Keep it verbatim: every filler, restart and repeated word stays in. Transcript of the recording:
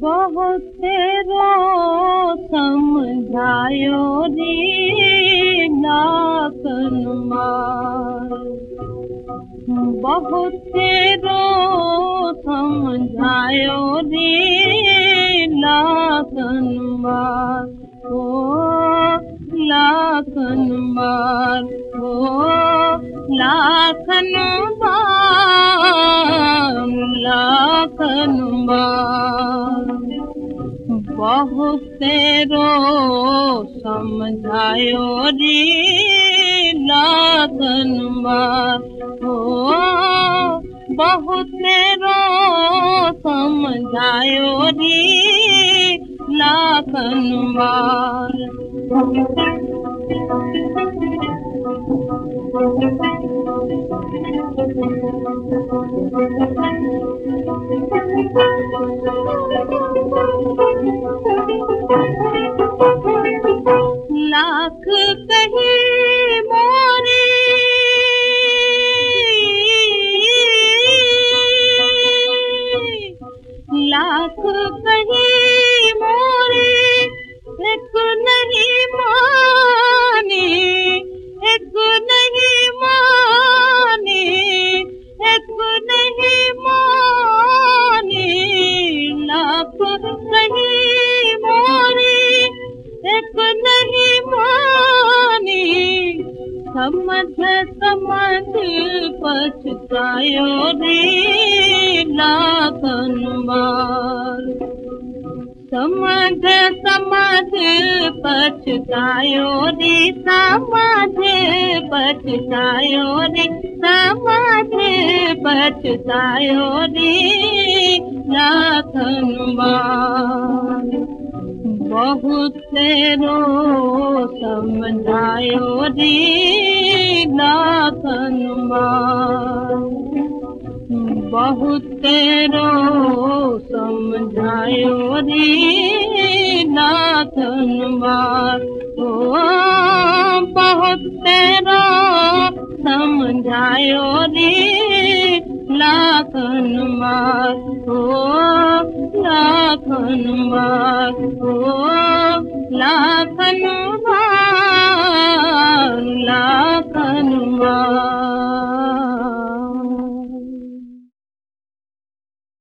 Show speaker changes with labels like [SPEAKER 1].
[SPEAKER 1] बहुत तेरो समझायो रे लाखन मार, बहुत तेरो समझायो रे लाखन मार, ओ लाखन मार, ओ लाखन मार, लाखन मार। बहुत तेरो समझायो रे लाखन मार, ओ बहुत तेरो समझायो रे लाखन मार। लाख कही मोरे लाख कही मोरे एक नहीं माने, एक नहीं माने, एक नहीं माने। लाख कही मोरे एक नहीं माने, समझ समझ पछतायो रे लाखन मार, समझ समझ पछतायो रे, समझ पछतायो रे, समझ पछतायो रे लाखन मार। बहुत तेरो समझायो रे लाखन मार, बहुत तेरो समझायो रे लाखन मार, ओ बहुत तेरो समझायो रे लाखन मार, ओ लाखन मार, ओ लाखन मार, लाखन मार।